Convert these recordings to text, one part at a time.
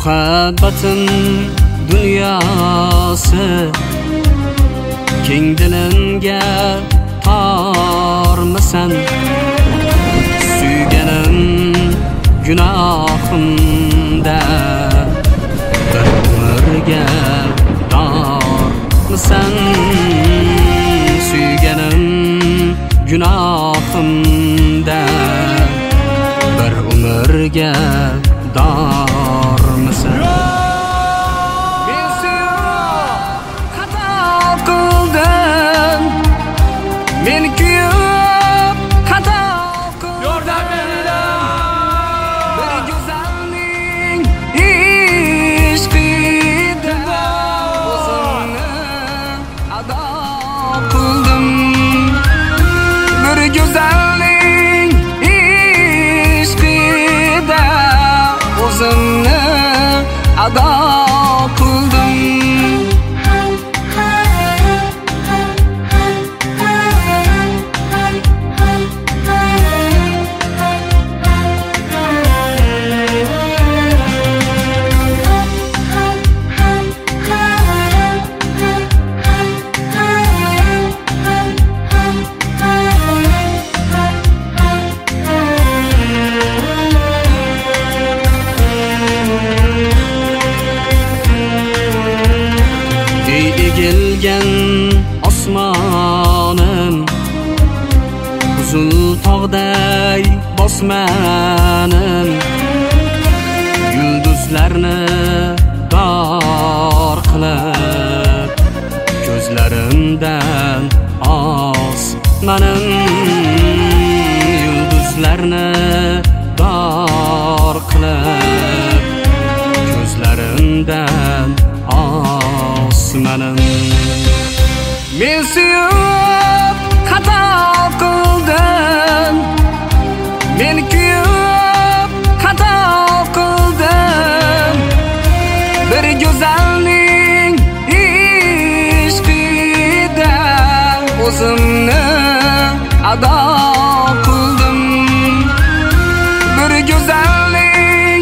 Muhabbatin dunyosi keng dilimga tormisan? Suyganim gunohimda bir umrga dormisan? Suyganim gunohimda bir umrga dormisan? Men suyib xato qildim, men kuyib xato qildim. Yordam beringlar. Bir go'zalning ishqida o'zimni ado qildim. Bir go'zalning ishqida o'zimni ado qildim. Egilgan osmonim uzun tog'day bosmanim, yulduzlarni dor qilib ko'zlarimdan osmanim, yulduzlarni dor qilib ko'zlarimdan osmanim. Men suyib xato qildim, men kuyib xato qildim. Bir go'zalning ishqida o'zimni ado qildim. Bir go'zalning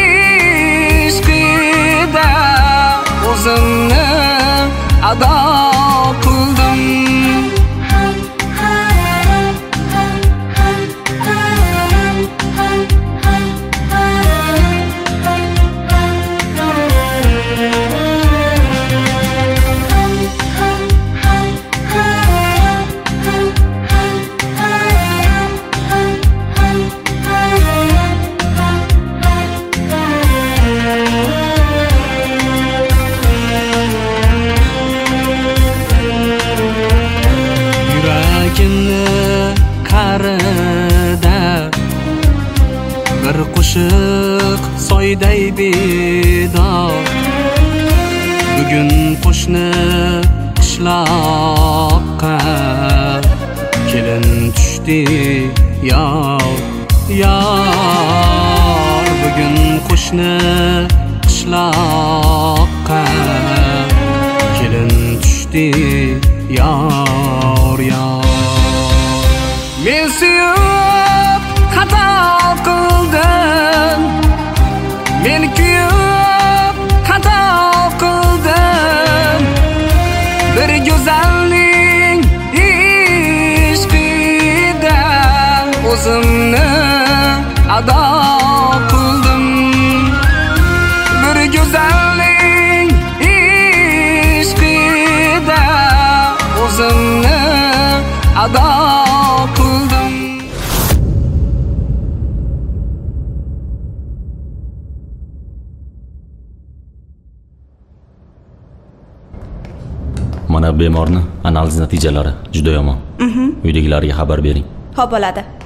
ishqida o'zimni ado qildim. Bir qo'shiq soyday bedor, bugun qo'shni qishloqqa kelin tushdi yor yor. Bugun qo'shni qishloqqa kelin tushdi yor yor. Men suyib xato qildim, men kuyib xato qildim. Bir go'zalning ishqida o'zimni ado qildim. Bir go'zalning ishqida o'zimni ado qildim. Mana bemorni analiz natijalari juda yomon. Uydagilarga xabar bering. Xo'p, bo'ladi.